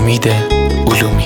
امید علومی.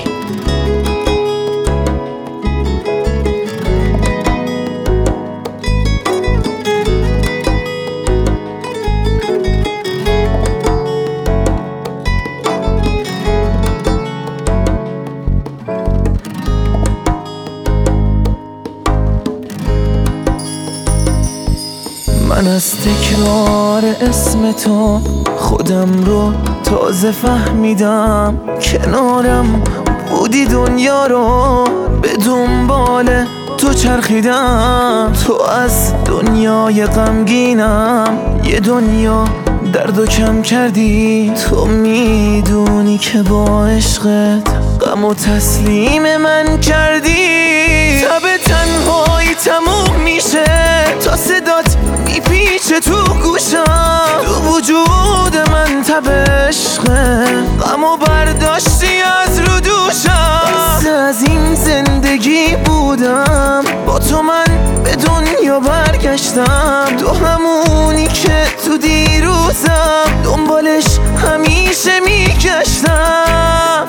من از تکرار اسم تو خودم رو تازه فهمیدم، کنارم بودی دنیا رو به دنبال تو چرخیدم. تو از دنیای غمگینم یه دنیا درد و کم کردی. تو میدونی که با عشقت غم و تسلیم من کردی. تب تنهایی تموم میشه تا صدات میپیچه تو گوشم. تو وجود من تب عشقه غم و برداشتی از رو دوشم. از این زندگی بودم با تو من به دنیا برگشتم. تو همونی که تو دیروزم دنبالش همیشه میگشتم.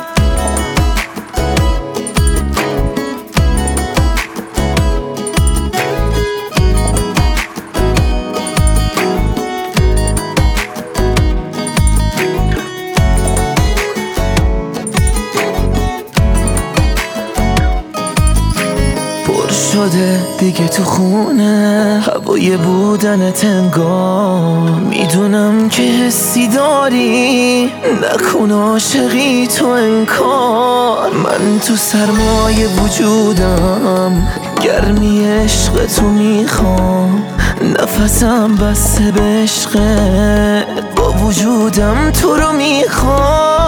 شده دیگه تو خونه هوای بودنت انگار. میدونم که حسی داری نکن عاشقی تو انکار. من تو سرمای وجودم گرمی عشق تو میخوام. نفسم بسته به عشقت با وجودم تو رو میخوام.